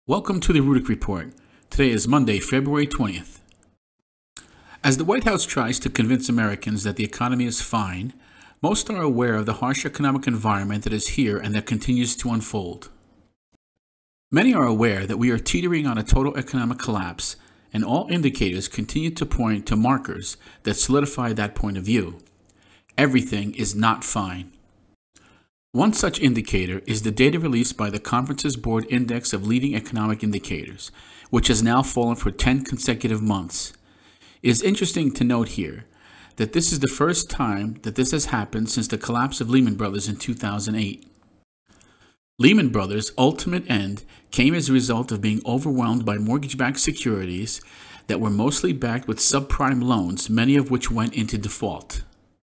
Welcome to the Rudick Report. Today is Monday, February 20th. As the White House tries to convince Americans that the economy is fine, most are aware of the harsh economic environment that is here and that continues to unfold. Many are aware that we are teetering on a total economic collapse, and all indicators continue to point to markers that solidify that point of view. Everything is not fine. One such indicator is the data released by the Conference's Board Index of Leading Economic Indicators, which has now fallen for 10 consecutive months. It is interesting to note here that this is the first time that this has happened since the collapse of Lehman Brothers in 2008. Lehman Brothers' ultimate end came as a result of being overwhelmed by mortgage-backed securities that were mostly backed with subprime loans, many of which went into default.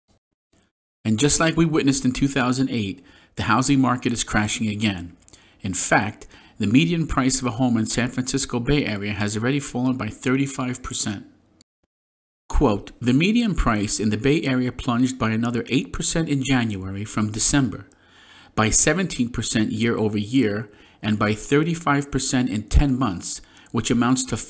And just like we witnessed in 2008, the housing market is crashing again. In fact, the median price of a home in San Francisco Bay Area has already fallen by 35%. Quote, the median price in the Bay Area plunged by another 8% in January from December, by 17% year over year, and by 35% in 10 months, which amounts to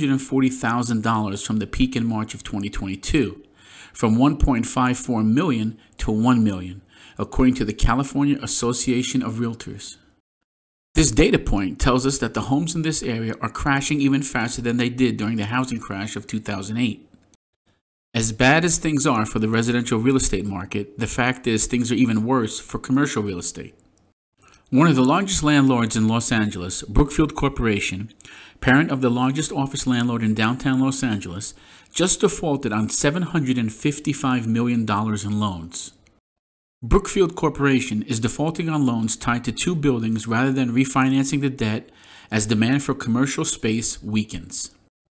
$540,000 from the peak in March of 2022. From 1.54 million to 1 million, according to the California Association of Realtors. This data point tells us that the homes in this area are crashing even faster than they did during the housing crash of 2008. As bad as things are for the residential real estate market, the fact is things are even worse for commercial real estate. One of the largest landlords in Los Angeles, Brookfield Corporation, parent of the largest office landlord in downtown Los Angeles, just defaulted on $755 million in loans. Brookfield Corporation is defaulting on loans tied to two buildings rather than refinancing the debt as demand for commercial space weakens.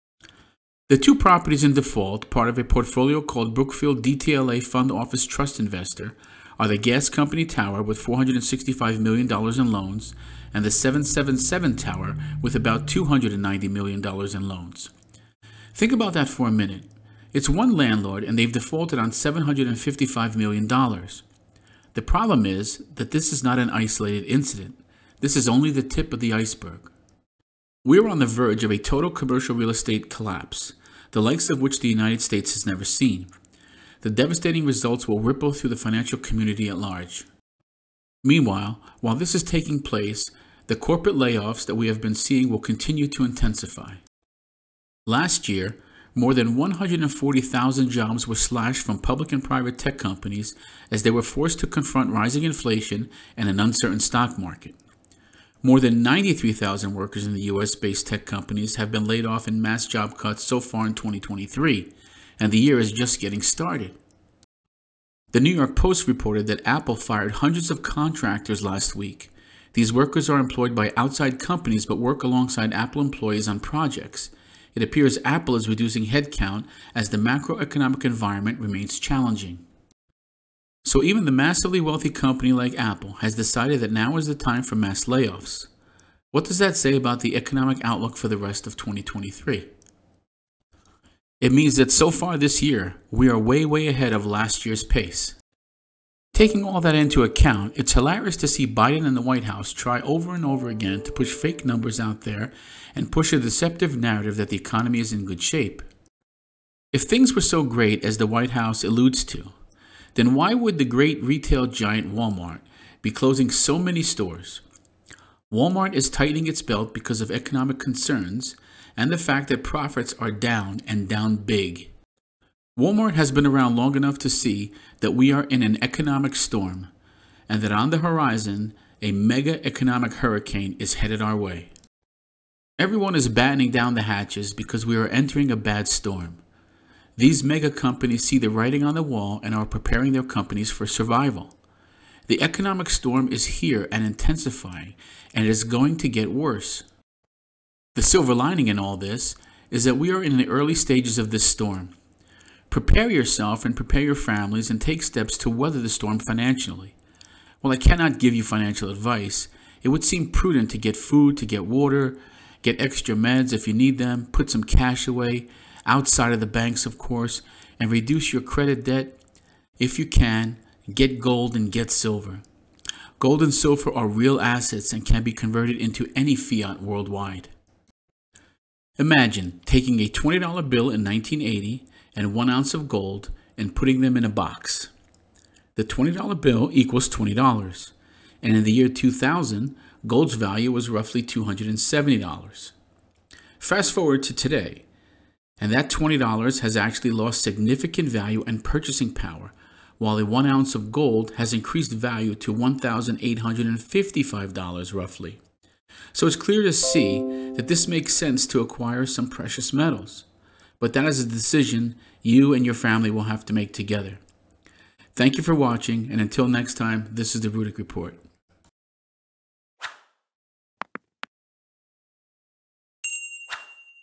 The two properties in default, part of a portfolio called Brookfield DTLA Fund Office Trust Investor, are the Gas Company Tower with $465 million in loans and the 777 Tower with about $290 million in loans. Think about that for a minute. It's one landlord and they've defaulted on $755 million. The problem is that this is not an isolated incident. This is only the tip of the iceberg. We're on the verge of a total commercial real estate collapse, the likes of which the United States has never seen. The devastating results will ripple through the financial community at large. Meanwhile, while this is taking place, the corporate layoffs that we have been seeing will continue to intensify. Last year, more than 140,000 jobs were slashed from public and private tech companies as they were forced to confront rising inflation and an uncertain stock market. More than 93,000 workers in the U.S.-based tech companies have been laid off in mass job cuts so far in 2023, and the year is just getting started. The New York Post reported that Apple fired hundreds of contractors last week. These workers are employed by outside companies but work alongside Apple employees on projects. It appears Apple is reducing headcount as the macroeconomic environment remains challenging. So even the massively wealthy company like Apple has decided that now is the time for mass layoffs. What does that say about the economic outlook for the rest of 2023? It means that so far this year, we are way ahead of last year's pace. Taking all that into account, it's hilarious to see Biden and the White House try over and over again to push fake numbers out there and push a deceptive narrative that the economy is in good shape. If things were so great as the White House alludes to, then why would the great retail giant Walmart be closing so many stores? Walmart is tightening its belt because of economic concerns and the fact that profits are down and down big. Walmart has been around long enough to see that we are in an economic storm and that on the horizon, a mega economic hurricane is headed our way. Everyone is battening down the hatches because we are entering a bad storm. These mega companies see the writing on the wall and are preparing their companies for survival. The economic storm is here and intensifying, and it is going to get worse. The silver lining in all this is that we are in the early stages of this storm. Prepare yourself and prepare your families and take steps to weather the storm financially. While I cannot give you financial advice, it would seem prudent to get food, to get water, get extra meds if you need them, put some cash away, outside of the banks of course, and reduce your credit debt. If you can, get gold and get silver. Gold and silver are real assets and can be converted into any fiat worldwide. Imagine taking a $20 bill in 1980 and 1 ounce of gold and putting them in a box. The $20 bill equals $20, and in the year 2000, gold's value was roughly $270. Fast forward to today, and that $20 has actually lost significant value and purchasing power, while a 1 ounce of gold has increased value to $1,855 roughly. So it's clear to see that this makes sense to acquire some precious metals, but that is a decision you and your family will have to make together. Thank you for watching, and until next time, this is the Rudick Report.